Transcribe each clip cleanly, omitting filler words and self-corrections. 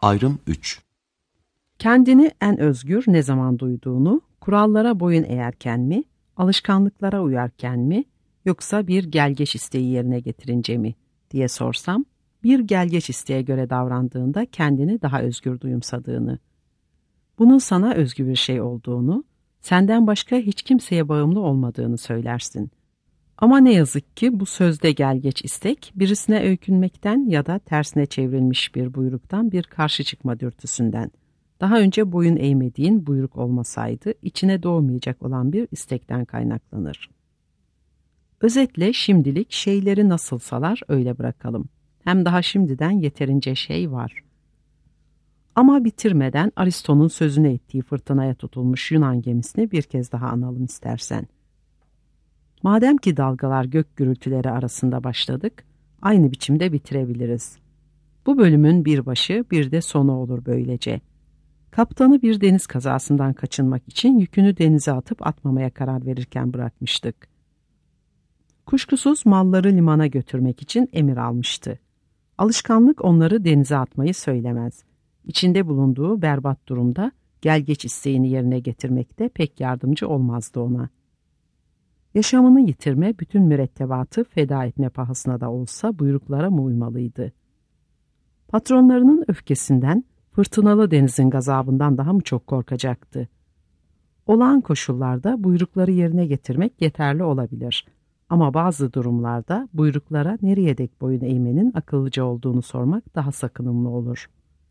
Ayrım 3. Kendini en özgür ne zaman duyduğunu, kurallara boyun eğerken mi, alışkanlıklara uyarken mi, yoksa bir gelgeç isteği yerine getirince mi diye sorsam, bir gelgeç isteğe göre davrandığında kendini daha özgür duyumsadığını, bunun sana özgü bir şey olduğunu, senden başka hiç kimseye bağımlı olmadığını söylersin. Ama ne yazık ki bu sözde gelgeç istek, birisine öykünmekten ya da tersine çevrilmiş bir buyruktan bir karşı çıkma dürtüsünden, daha önce boyun eğmediğin buyruk olmasaydı içine doğmayacak olan bir istekten kaynaklanır. Özetle şimdilik şeyleri nasılsalar öyle bırakalım. Hem daha şimdiden yeterince şey var. Ama bitirmeden Aristo'nun sözünü ettiği fırtınaya tutulmuş Yunan gemisini bir kez daha analım istersen. Madem ki dalgalar gök gürültüleri arasında başladık, aynı biçimde bitirebiliriz. Bu bölümün bir başı bir de sonu olur böylece. Kaptanı bir deniz kazasından kaçınmak için yükünü denize atıp atmamaya karar verirken bırakmıştık. Kuşkusuz malları limana götürmek için emir almıştı. Alışkanlık onları denize atmayı söylemez. İçinde bulunduğu berbat durumda gelgeç isteğini yerine getirmekte pek yardımcı olmazdı ona. Yaşamını yitirme, bütün mürettebatı feda etme pahasına da olsa buyruklara mı uymalıydı? Patronlarının öfkesinden, fırtınalı denizin gazabından daha mı çok korkacaktı? Olağan koşullarda buyrukları yerine getirmek yeterli olabilir. Ama bazı durumlarda buyruklara nereye dek boyun eğmenin akıllıca olduğunu sormak daha sakınımlı olur.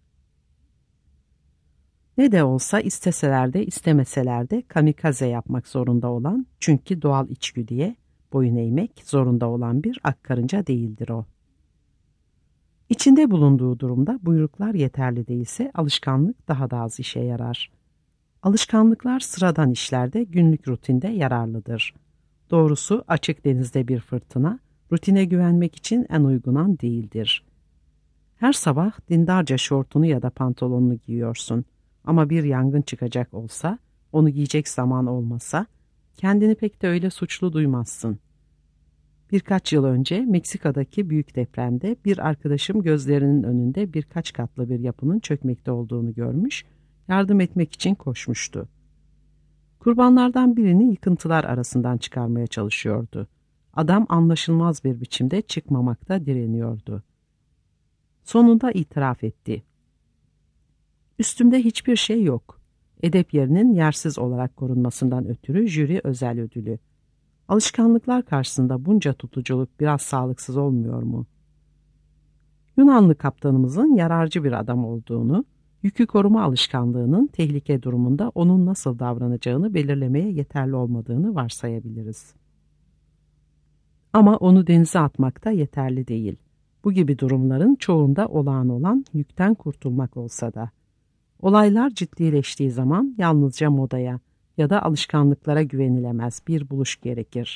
Ne de olsa isteseler de istemeseler de kamikaze yapmak zorunda olan, çünkü doğal içgüdüye boyun eğmek zorunda olan bir akkarınca değildir o. İçinde bulunduğu durumda buyruklar yeterli değilse alışkanlık daha da az işe yarar. Alışkanlıklar sıradan işlerde, günlük rutinde yararlıdır. Doğrusu açık denizde bir fırtına, rutine güvenmek için en uygun an değildir. Her sabah dindarca şortunu ya da pantolonunu giyiyorsun. Ama bir yangın çıkacak olsa, onu giyecek zaman olmasa, kendini pek de öyle suçlu duymazsın. Birkaç yıl önce Meksika'daki büyük depremde bir arkadaşım gözlerinin önünde birkaç katlı bir yapının çökmekte olduğunu görmüş, yardım etmek için koşmuştu. Kurbanlardan birini yıkıntılar arasından çıkarmaya çalışıyordu. Adam anlaşılmaz bir biçimde çıkmamakta direniyordu. Sonunda itiraf etti. Üstümde hiçbir şey yok. Edep yerinin yersiz olarak korunmasından ötürü jüri özel ödülü. Alışkanlıklar karşısında bunca tutuculuk biraz sağlıksız olmuyor mu? Yunanlı kaptanımızın yararcı bir adam olduğunu, yükü koruma alışkanlığının tehlike durumunda onun nasıl davranacağını belirlemeye yeterli olmadığını varsayabiliriz. Ama onu denize atmak da yeterli değil. Bu gibi durumların çoğunda olağan olan yükten kurtulmak olsa da. Olaylar ciddileştiği zaman yalnızca modaya ya da alışkanlıklara güvenilemez bir buluş gerekir.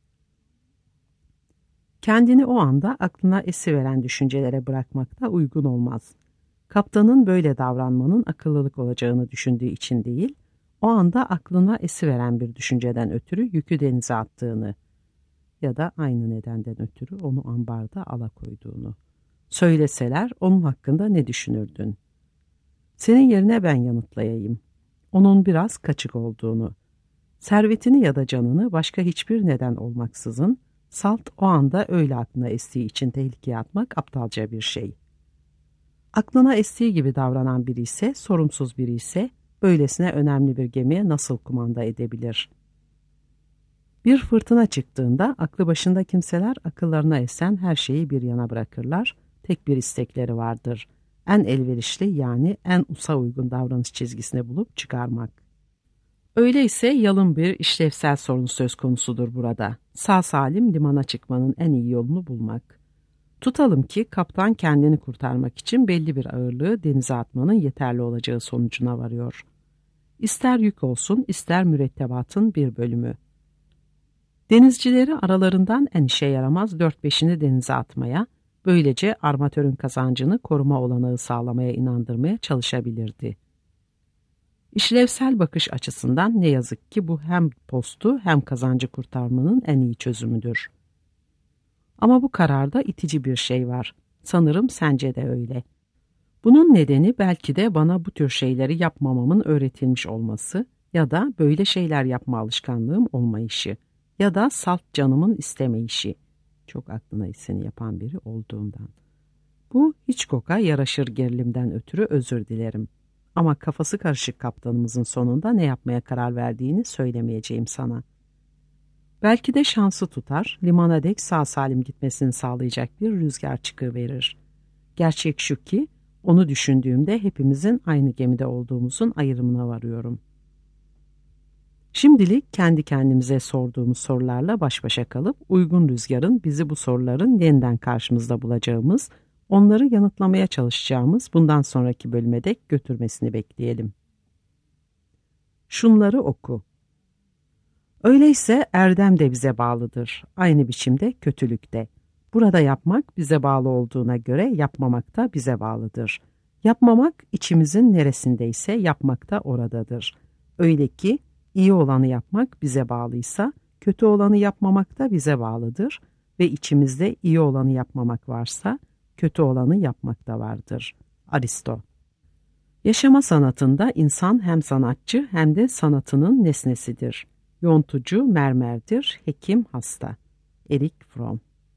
Kendini o anda aklına esiveren düşüncelere bırakmak da uygun olmaz. Kaptanın böyle davranmanın akıllılık olacağını düşündüğü için değil, o anda aklına esiveren bir düşünceden ötürü yükü denize attığını ya da aynı nedenden ötürü onu ambarda alakoyduğunu söyleseler onun hakkında ne düşünürdün? Senin yerine ben yanıtlayayım. Onun biraz kaçık olduğunu, servetini ya da canını başka hiçbir neden olmaksızın salt o anda öyle aklına estiği için tehlikeye atmak aptalca bir şey. Aklına estiği gibi davranan biri ise, sorumsuz biri ise böylesine önemli bir gemiye nasıl kumanda edebilir? Bir fırtına çıktığında aklı başında kimseler akıllarına esen her şeyi bir yana bırakırlar. Tek bir istekleri vardır. En elverişli yani en usa uygun davranış çizgisini bulup çıkarmak. Öyleyse yalın bir işlevsel sorun söz konusudur burada. Sağ salim limana çıkmanın en iyi yolunu bulmak. Tutalım ki kaptan kendini kurtarmak için belli bir ağırlığı denize atmanın yeterli olacağı sonucuna varıyor. İster yük olsun, ister mürettebatın bir bölümü. Denizcileri aralarından en işe yaramaz 4-5'ini denize atmaya, böylece armatörün kazancını koruma olanağı sağlamaya inandırmaya çalışabilirdi. İşlevsel bakış açısından ne yazık ki bu hem postu hem kazancı kurtarmanın en iyi çözümüdür. Ama bu kararda itici bir şey var. Sanırım sence de öyle. Bunun nedeni belki de bana bu tür şeyleri yapmamamın öğretilmiş olması ya da böyle şeyler yapma alışkanlığım olmayışı ya da salt canımın istemeyişi. Çok aklına hissini yapan biri olduğundan. Bu Hitchcock'a yaraşır gerilimden ötürü özür dilerim. Ama kafası karışık kaptanımızın sonunda ne yapmaya karar verdiğini söylemeyeceğim sana. Belki de şansı tutar, limana dek sağ salim gitmesini sağlayacak bir rüzgar çıkıverir. Gerçek şu ki, onu düşündüğümde hepimizin aynı gemide olduğumuzun ayrımına varıyorum. Şimdilik kendi kendimize sorduğumuz sorularla baş başa kalıp uygun rüzgarın bizi bu soruların yeniden karşımızda bulacağımız, onları yanıtlamaya çalışacağımız bundan sonraki bölüme dek götürmesini bekleyelim. Şunları oku. Öyleyse erdem de bize bağlıdır. Aynı biçimde kötülük de. Burada yapmak bize bağlı olduğuna göre yapmamak da bize bağlıdır. Yapmamak içimizin neresindeyse yapmak da oradadır. Öyle ki iyi olanı yapmak bize bağlıysa kötü olanı yapmamak da bize bağlıdır ve içimizde iyi olanı yapmamak varsa kötü olanı yapmak da vardır. Aristo. Yaşama sanatında insan hem sanatçı hem de sanatının nesnesidir. Yontucu mermerdir, hekim hasta. Erik Fromm.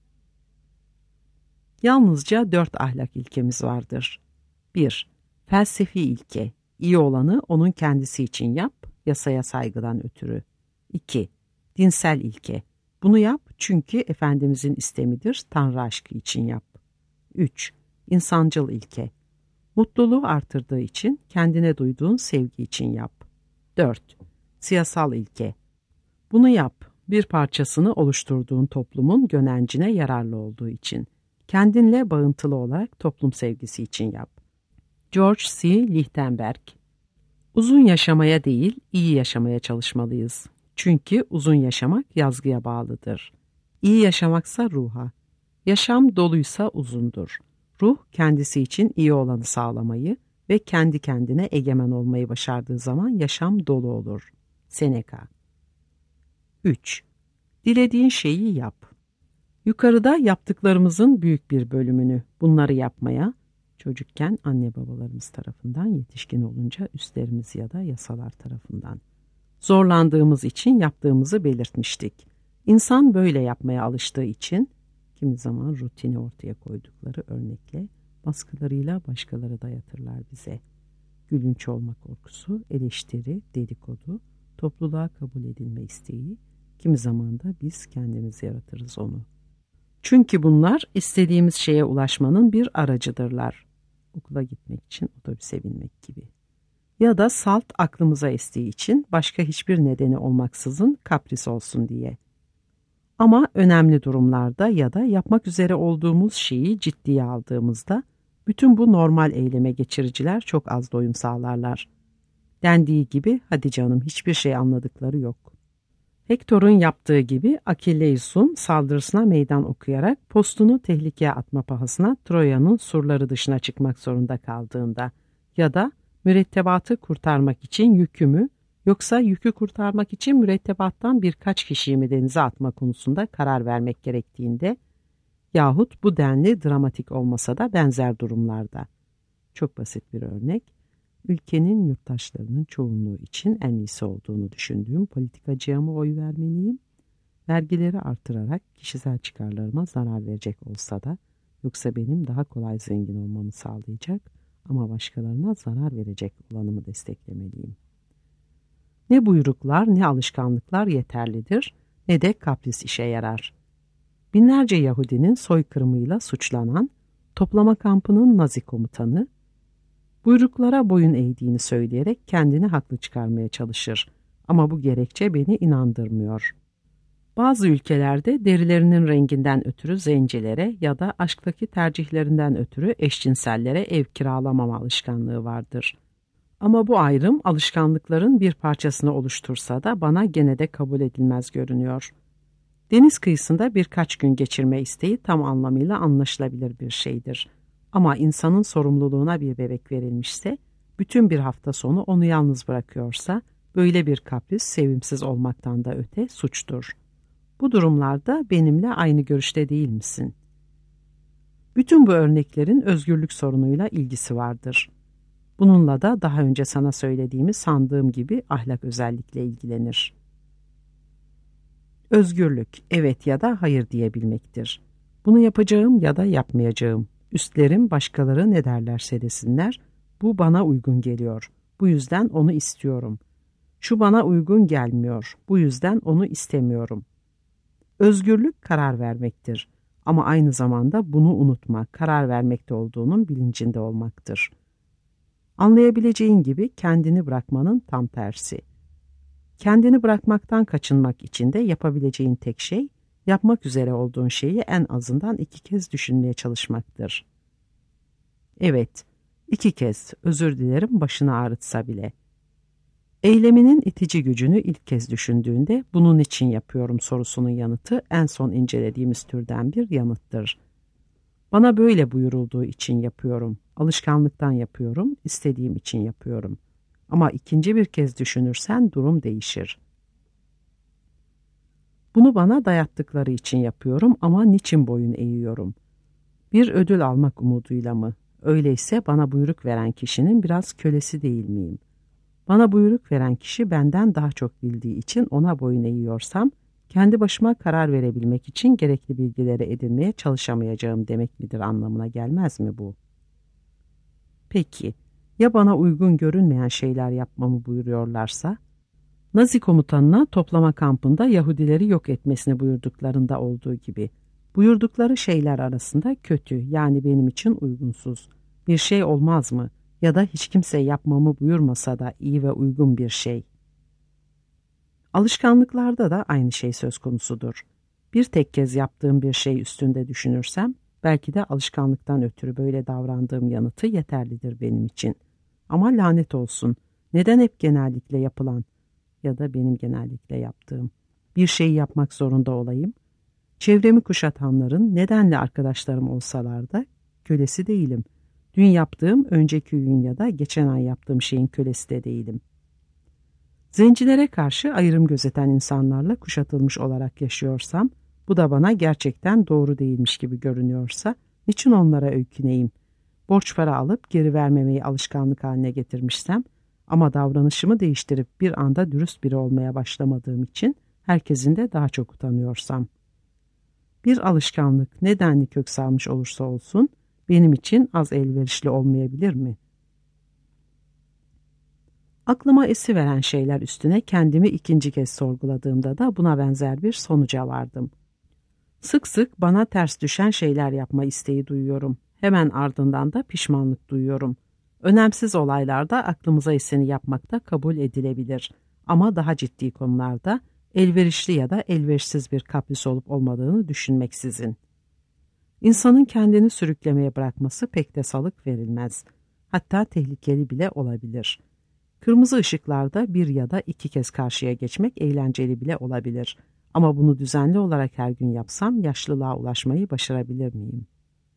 Yalnızca 4 ahlak ilkemiz vardır. 1. Felsefi ilke. İyi olanı onun kendisi için yap, yasaya saygıdan ötürü. 2. Dinsel ilke. Bunu yap çünkü Efendimizin istemidir, Tanrı aşkı için yap. 3. İnsancıl ilke. Mutluluğu artırdığı için kendine duyduğun sevgi için yap. 4. Siyasal ilke. Bunu yap, bir parçasını oluşturduğun toplumun gönencine yararlı olduğu için. Kendinle bağıntılı olarak toplum sevgisi için yap. George C. Lichtenberg. Uzun yaşamaya değil, iyi yaşamaya çalışmalıyız. Çünkü uzun yaşamak yazgıya bağlıdır. İyi yaşamaksa ruha. Yaşam doluysa uzundur. Ruh kendisi için iyi olanı sağlamayı ve kendi kendine egemen olmayı başardığı zaman yaşam dolu olur. Seneca. 3. Dilediğin şeyi yap. Yukarıda yaptıklarımızın büyük bir bölümünü bunları yapmaya, çocukken anne babalarımız tarafından, yetişkin olunca üstlerimiz ya da yasalar tarafından zorlandığımız için yaptığımızı belirtmiştik. İnsan böyle yapmaya alıştığı için, kimi zaman rutini ortaya koydukları örnekle baskılarıyla başkaları dayatırlar bize. Gülünç olma korkusu, eleştiri, dedikodu, topluluğa kabul edilme isteği, kimi zaman da biz kendimiz yaratırız onu. Çünkü bunlar istediğimiz şeye ulaşmanın bir aracıdırlar. Okula gitmek için otobüse binmek gibi. Ya da salt aklımıza estiği için başka hiçbir nedeni olmaksızın kapris olsun diye. Ama önemli durumlarda ya da yapmak üzere olduğumuz şeyi ciddiye aldığımızda bütün bu normal eyleme geçiriciler çok az doyum sağlarlar. Dendiği gibi hadi canım hiçbir şey anladıkları yok. Hektor'un yaptığı gibi Akilleus'un saldırısına meydan okuyarak postunu tehlikeye atma pahasına Troya'nın surları dışına çıkmak zorunda kaldığında ya da mürettebatı kurtarmak için yükü mü yoksa yükü kurtarmak için mürettebattan birkaç kişiyi mi denize atma konusunda karar vermek gerektiğinde yahut bu denli dramatik olmasa da benzer durumlarda. Çok basit bir örnek. Ülkenin yurttaşlarının çoğunluğu için en iyisi olduğunu düşündüğüm politikacıya mı oy vermeliyim? Vergileri artırarak kişisel çıkarlarıma zarar verecek olsa da yoksa benim daha kolay zengin olmamı sağlayacak ama başkalarına zarar verecek olanımı desteklemeliyim. Ne buyruklar ne alışkanlıklar yeterlidir ne de kapris işe yarar. Binlerce Yahudinin soykırımıyla suçlanan toplama kampının Nazi komutanı buyruklara boyun eğdiğini söyleyerek kendini haklı çıkarmaya çalışır. Ama bu gerekçe beni inandırmıyor. Bazı ülkelerde derilerinin renginden ötürü zencilere ya da aşktaki tercihlerinden ötürü eşcinsellere ev kiralamama alışkanlığı vardır. Ama bu ayrım alışkanlıkların bir parçasını oluştursa da bana gene de kabul edilmez görünüyor. Deniz kıyısında birkaç gün geçirme isteği tam anlamıyla anlaşılabilir bir şeydir. Ama insanın sorumluluğuna bir bebek verilmişse, bütün bir hafta sonu onu yalnız bırakıyorsa, böyle bir kapris sevimsiz olmaktan da öte suçtur. Bu durumlarda benimle aynı görüşte değil misin? Bütün bu örneklerin özgürlük sorunuyla ilgisi vardır. Bununla da daha önce sana söylediğimi sandığım gibi ahlak özellikle ilgilenir. Özgürlük, evet ya da hayır diyebilmektir. Bunu yapacağım ya da yapmayacağım. Üstlerim başkaları ne derlerse desinler, bu bana uygun geliyor. Bu yüzden onu istiyorum. Şu bana uygun gelmiyor. Bu yüzden onu istemiyorum. Özgürlük karar vermektir. Ama aynı zamanda bunu unutma, karar vermekte olduğunun bilincinde olmaktır. Anlayabileceğin gibi kendini bırakmanın tam tersi. Kendini bırakmaktan kaçınmak için de yapabileceğin tek şey, yapmak üzere olduğun şeyi en azından 2 kez düşünmeye çalışmaktır. Evet, 2 kez, özür dilerim başını ağrıtsa bile. Eyleminin itici gücünü ilk kez düşündüğünde bunun için yapıyorum sorusunun yanıtı en son incelediğimiz türden bir yanıttır. Bana böyle buyurulduğu için yapıyorum, alışkanlıktan yapıyorum, istediğim için yapıyorum. Ama ikinci bir kez düşünürsen durum değişir. Bunu bana dayattıkları için yapıyorum ama niçin boyun eğiyorum? Bir ödül almak umuduyla mı? Öyleyse bana buyruk veren kişinin biraz kölesi değil miyim? Bana buyruk veren kişi benden daha çok bildiği için ona boyun eğiyorsam, kendi başıma karar verebilmek için gerekli bilgileri edinmeye çalışamayacağım demek midir anlamına gelmez mi bu? Peki, ya bana uygun görünmeyen şeyler yapmamı buyuruyorlarsa? Nazi komutanına toplama kampında Yahudileri yok etmesini buyurduklarında olduğu gibi, buyurdukları şeyler arasında kötü, yani benim için uygunsuz bir şey olmaz mı? Ya da hiç kimse yapmamı buyurmasa da iyi ve uygun bir şey. Alışkanlıklarda da aynı şey söz konusudur. Bir tek kez yaptığım bir şey üstünde düşünürsem, belki de alışkanlıktan ötürü böyle davrandığım yanıtı yeterlidir benim için. Ama lanet olsun, neden hep genellikle yapılan ya da benim genellikle yaptığım bir şeyi yapmak zorunda olayım? Çevremi kuşatanların nedenle arkadaşlarım olsalar da kölesi değilim. Dün yaptığım, önceki gün ya da geçen ay yaptığım şeyin kölesi de değilim. Zencilere karşı ayrım gözeten insanlarla kuşatılmış olarak yaşıyorsam, bu da bana gerçekten doğru değilmiş gibi görünüyorsa, niçin onlara öyküneyim? Borç para alıp geri vermemeyi alışkanlık haline getirmişsem, ama davranışımı değiştirip bir anda dürüst biri olmaya başlamadığım için, herkesin de daha çok utanıyorsam. Bir alışkanlık nedenli kök salmış olursa olsun, benim için az elverişli olmayabilir mi? Aklıma esiveren şeyler üstüne kendimi ikinci kez sorguladığımda da buna benzer bir sonuca vardım. Sık sık bana ters düşen şeyler yapma isteği duyuyorum. Hemen ardından da pişmanlık duyuyorum. Önemsiz olaylarda aklımıza eseni yapmakta kabul edilebilir. Ama daha ciddi konularda elverişli ya da elverişsiz bir kapris olup olmadığını düşünmeksizin. İnsanın kendini sürüklemeye bırakması pek de salık verilmez. Hatta tehlikeli bile olabilir. Kırmızı ışıklarda 1 ya da 2 kez karşıya geçmek eğlenceli bile olabilir. Ama bunu düzenli olarak her gün yapsam yaşlılığa ulaşmayı başarabilir miyim?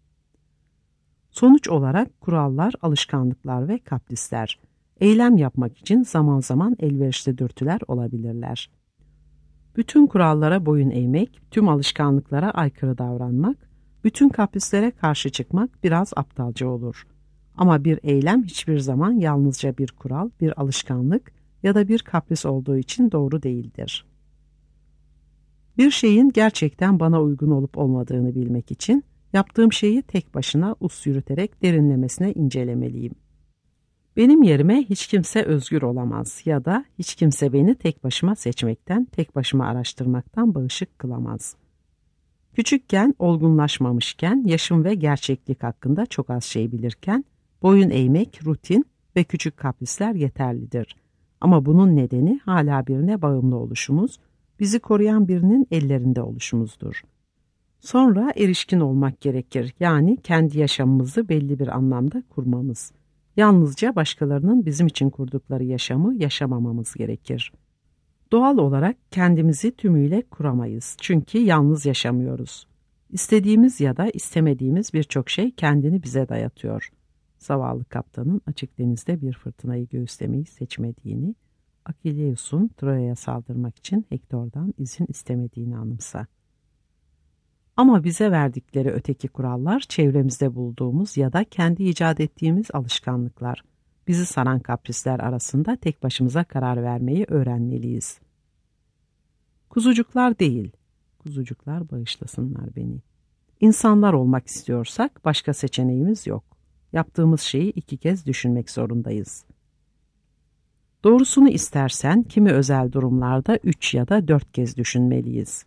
Sonuç olarak kurallar, alışkanlıklar ve kaprisler, eylem yapmak için zaman zaman elverişli dürtüler olabilirler. Bütün kurallara boyun eğmek, tüm alışkanlıklara aykırı davranmak, bütün kaprislere karşı çıkmak biraz aptalca olur. Ama bir eylem hiçbir zaman yalnızca bir kural, bir alışkanlık ya da bir kapris olduğu için doğru değildir. Bir şeyin gerçekten bana uygun olup olmadığını bilmek için yaptığım şeyi tek başına yürüterek derinlemesine incelemeliyim. Benim yerime hiç kimse özgür olamaz ya da hiç kimse beni tek başıma seçmekten, tek başıma araştırmaktan bağışık kılamaz. Küçükken, olgunlaşmamışken, yaşım ve gerçeklik hakkında çok az şey bilirken, boyun eğmek, rutin ve küçük kaprisler yeterlidir. Ama bunun nedeni hala birine bağımlı oluşumuz, bizi koruyan birinin ellerinde oluşumuzdur. Sonra erişkin olmak gerekir, yani kendi yaşamımızı belli bir anlamda kurmamız. Yalnızca başkalarının bizim için kurdukları yaşamı yaşamamamız gerekir. Doğal olarak kendimizi tümüyle kuramayız çünkü yalnız yaşamıyoruz. İstediğimiz ya da istemediğimiz birçok şey kendini bize dayatıyor. Zavallı kaptanın açık denizde bir fırtınayı göğüslemeyi seçmediğini, Akileus'un Troya'ya saldırmak için Hektor'dan izin istemediğini anımsa. Ama bize verdikleri öteki kurallar çevremizde bulduğumuz ya da kendi icat ettiğimiz alışkanlıklar. Bizi saran kaprisler arasında tek başımıza karar vermeyi öğrenmeliyiz. Kuzucuklar değil, kuzucuklar bağışlasınlar beni. İnsanlar olmak istiyorsak başka seçeneğimiz yok. Yaptığımız şeyi 2 kez düşünmek zorundayız. Doğrusunu istersen kimi özel durumlarda 3 ya da 4 kez düşünmeliyiz.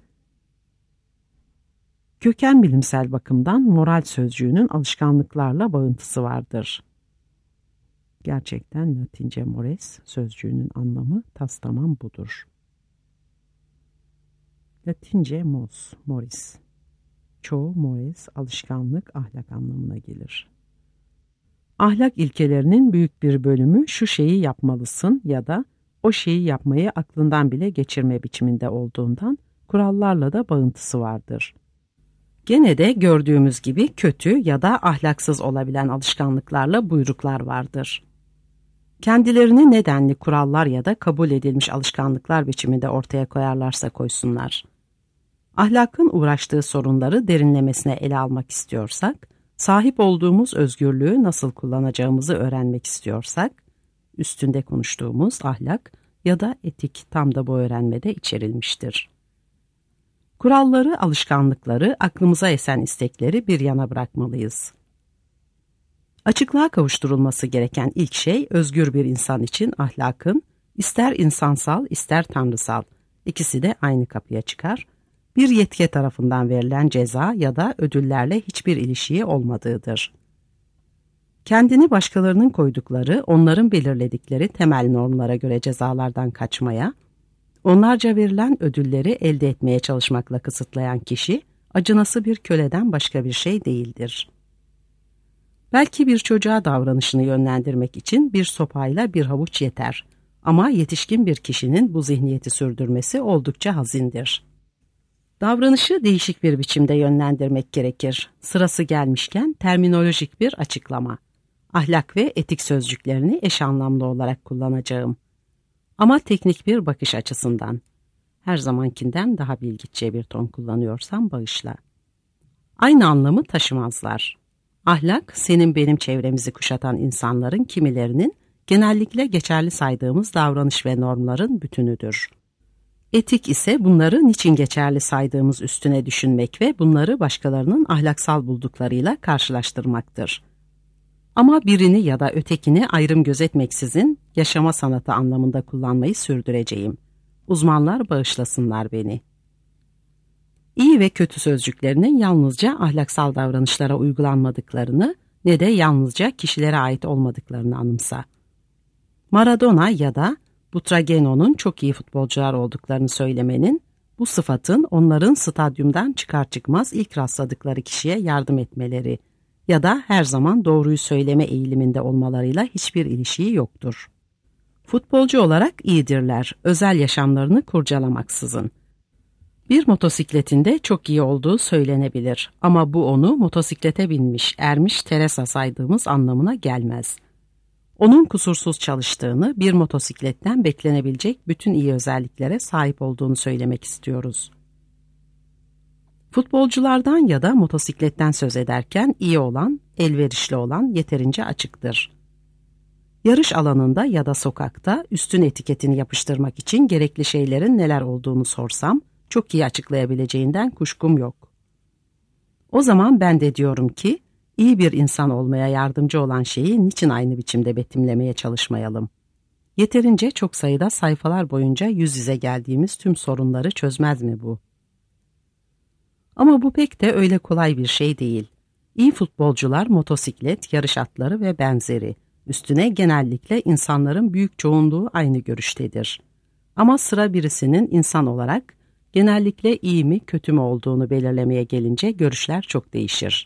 Köken bilimsel bakımdan moral sözcüğünün alışkanlıklarla bağıntısı vardır. Gerçekten Latince mores sözcüğünün anlamı tastamam budur. Latince mos, moris. Çoğu mores, alışkanlık, ahlak anlamına gelir. Ahlak ilkelerinin büyük bir bölümü şu şeyi yapmalısın ya da o şeyi yapmayı aklından bile geçirme biçiminde olduğundan kurallarla da bağıntısı vardır. Gene de gördüğümüz gibi kötü ya da ahlaksız olabilen alışkanlıklarla buyruklar vardır. Kendilerini nedenli kurallar ya da kabul edilmiş alışkanlıklar biçiminde ortaya koyarlarsa koysunlar. Ahlakın uğraştığı sorunları derinlemesine ele almak istiyorsak, sahip olduğumuz özgürlüğü nasıl kullanacağımızı öğrenmek istiyorsak, üstünde konuştuğumuz ahlak ya da etik tam da bu öğrenmede içerilmiştir. Kuralları, alışkanlıkları, aklımıza esen istekleri bir yana bırakmalıyız. Açıklığa kavuşturulması gereken ilk şey özgür bir insan için ahlakın, ister insansal ister tanrısal, ikisi de aynı kapıya çıkar, bir yetki tarafından verilen ceza ya da ödüllerle hiçbir ilişiği olmadığıdır. Kendini başkalarının koydukları, onların belirledikleri temel normlara göre cezalardan kaçmaya, onlarca verilen ödülleri elde etmeye çalışmakla kısıtlayan kişi, acınası bir köleden başka bir şey değildir. Belki bir çocuğa davranışını yönlendirmek için bir sopayla bir havuç yeter. Ama yetişkin bir kişinin bu zihniyeti sürdürmesi oldukça hazindir. Davranışı değişik bir biçimde yönlendirmek gerekir. Sırası gelmişken terminolojik bir açıklama. Ahlak ve etik sözcüklerini eş anlamlı olarak kullanacağım. Ama teknik bir bakış açısından. Her zamankinden daha bilgiçe bir ton kullanıyorsam bağışla. Aynı anlamı taşımazlar. Ahlak, senin benim çevremizi kuşatan insanların kimilerinin genellikle geçerli saydığımız davranış ve normların bütünüdür. Etik ise bunları niçin geçerli saydığımız üstüne düşünmek ve bunları başkalarının ahlaksal bulduklarıyla karşılaştırmaktır. Ama birini ya da ötekini ayrım gözetmeksizin yaşama sanatı anlamında kullanmayı sürdüreceğim. Uzmanlar bağışlasınlar beni. İyi ve kötü sözcüklerinin yalnızca ahlaksal davranışlara uygulanmadıklarını ne de yalnızca kişilere ait olmadıklarını anımsa. Maradona ya da Butragueño'nun çok iyi futbolcular olduklarını söylemenin, bu sıfatın onların stadyumdan çıkar çıkmaz ilk rastladıkları kişiye yardım etmeleri ya da her zaman doğruyu söyleme eğiliminde olmalarıyla hiçbir ilişiği yoktur. Futbolcu olarak iyidirler, özel yaşamlarını kurcalamaksızın. Bir motosikletinde çok iyi olduğu söylenebilir ama bu onu motosiklete binmiş, ermiş Teresa saydığımız anlamına gelmez. Onun kusursuz çalıştığını, bir motosikletten beklenebilecek bütün iyi özelliklere sahip olduğunu söylemek istiyoruz. Futbolculardan ya da motosikletten söz ederken iyi olan, elverişli olan yeterince açıktır. Yarış alanında ya da sokakta üstün etiketini yapıştırmak için gerekli şeylerin neler olduğunu sorsam, çok iyi açıklayabileceğinden kuşkum yok. O zaman ben de diyorum ki, iyi bir insan olmaya yardımcı olan şeyi niçin aynı biçimde betimlemeye çalışmayalım? Yeterince çok sayıda sayfalar boyunca yüz yüze geldiğimiz tüm sorunları çözmez mi bu? Ama bu pek de öyle kolay bir şey değil. İyi futbolcular, motosiklet, yarış atları ve benzeri. Üstüne genellikle insanların büyük çoğunluğu aynı görüştedir. Ama sıra birisinin insan olarak genellikle iyi mi kötü mü olduğunu belirlemeye gelince görüşler çok değişir.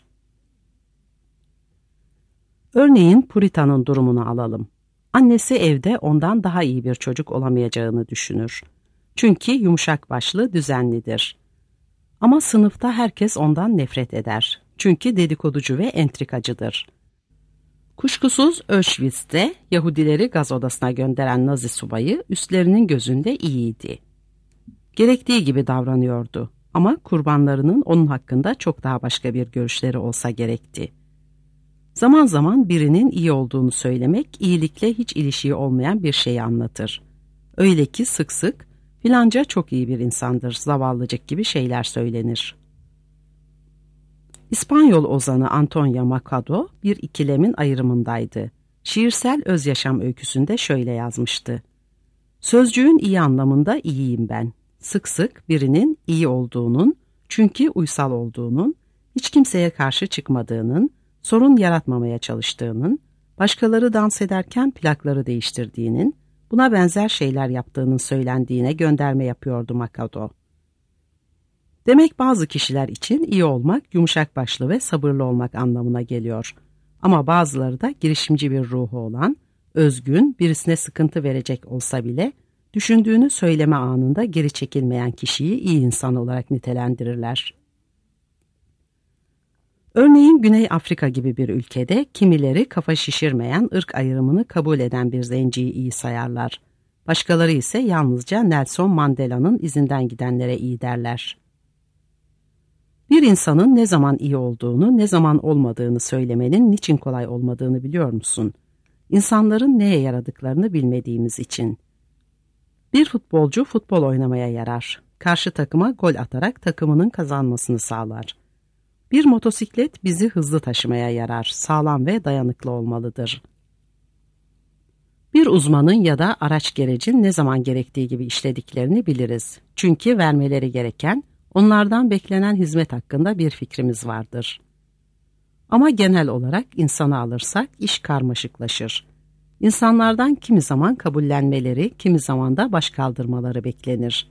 Örneğin Purita'nın durumunu alalım. Annesi evde ondan daha iyi bir çocuk olamayacağını düşünür. Çünkü yumuşak başlı, düzenlidir. Ama sınıfta herkes ondan nefret eder. Çünkü dedikoducu ve entrikacıdır. Kuşkusuz Auschwitz'te Yahudileri gaz odasına gönderen Nazi subayı üstlerinin gözünde iyiydi. Gerektiği gibi davranıyordu. Ama kurbanlarının onun hakkında çok daha başka bir görüşleri olsa gerekti. Zaman zaman birinin iyi olduğunu söylemek, iyilikle hiç ilişiği olmayan bir şeyi anlatır. Öyle ki sık sık filanca çok iyi bir insandır, zavallıcık gibi şeyler söylenir. İspanyol ozanı Antonio Machado bir ikilemin ayrımındaydı. Şiirsel öz yaşam öyküsünde şöyle yazmıştı. Sözcüğün iyi anlamında iyiyim ben. Sık sık birinin iyi olduğunun, çünkü uysal olduğunun, hiç kimseye karşı çıkmadığının, sorun yaratmamaya çalıştığının, başkaları dans ederken plakları değiştirdiğinin, buna benzer şeyler yaptığının söylendiğine gönderme yapıyordu Machado. Demek bazı kişiler için iyi olmak, yumuşak başlı ve sabırlı olmak anlamına geliyor. Ama bazıları da girişimci bir ruhu olan, özgün, birisine sıkıntı verecek olsa bile, düşündüğünü söyleme anında geri çekilmeyen kişiyi iyi insan olarak nitelendirirler. Örneğin Güney Afrika gibi bir ülkede kimileri kafa şişirmeyen, ırk ayrımını kabul eden bir zenciyi iyi sayarlar. Başkaları ise yalnızca Nelson Mandela'nın izinden gidenlere iyi derler. Bir insanın ne zaman iyi olduğunu, ne zaman olmadığını söylemenin niçin kolay olmadığını biliyor musun? İnsanların neye yaradıklarını bilmediğimiz için. Bir futbolcu futbol oynamaya yarar. Karşı takıma gol atarak takımının kazanmasını sağlar. Bir motosiklet bizi hızlı taşımaya yarar. Sağlam ve dayanıklı olmalıdır. Bir uzmanın ya da araç gerecin ne zaman gerektiği gibi işlediklerini biliriz. Çünkü vermeleri gereken, onlardan beklenen hizmet hakkında bir fikrimiz vardır. Ama genel olarak insanı alırsak iş karmaşıklaşır. İnsanlardan kimi zaman kabullenmeleri, kimi zaman da başkaldırmaları beklenir.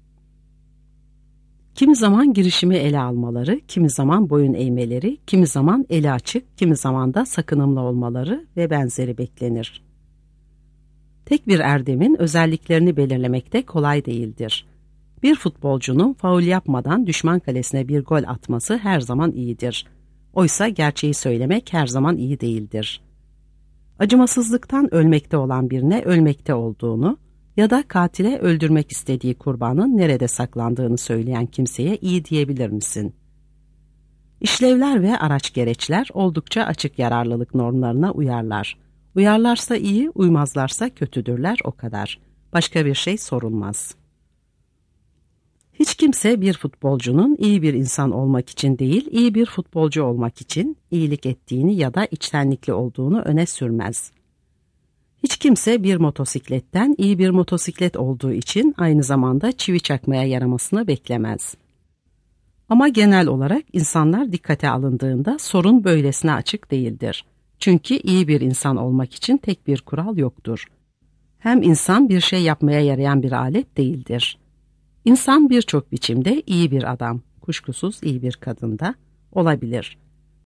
Kimi zaman girişimi ele almaları, kimi zaman boyun eğmeleri, kimi zaman eli açık, kimi zaman da sakınımlı olmaları ve benzeri beklenir. Tek bir erdemin özelliklerini belirlemek de kolay değildir. Bir futbolcunun faul yapmadan düşman kalesine bir gol atması her zaman iyidir. Oysa gerçeği söylemek her zaman iyi değildir. Acımasızlıktan ölmekte olan birine ölmekte olduğunu ya da katile öldürmek istediği kurbanın nerede saklandığını söyleyen kimseye iyi diyebilir misin? İşlevler ve araç gereçler oldukça açık yararlılık normlarına uyarlar. Uyarlarsa iyi, uymazlarsa kötüdürler, o kadar. Başka bir şey sorulmaz. Hiç kimse bir futbolcunun iyi bir insan olmak için değil, iyi bir futbolcu olmak için iyilik ettiğini ya da içtenlikli olduğunu öne sürmez. Hiç kimse bir motosikletten iyi bir motosiklet olduğu için aynı zamanda çivi çakmaya yaramasını beklemez. Ama genel olarak insanlar dikkate alındığında sorun böylesine açık değildir. Çünkü iyi bir insan olmak için tek bir kural yoktur. Hem insan bir şey yapmaya yarayan bir alet değildir. İnsan birçok biçimde iyi bir adam, kuşkusuz iyi bir kadın da olabilir.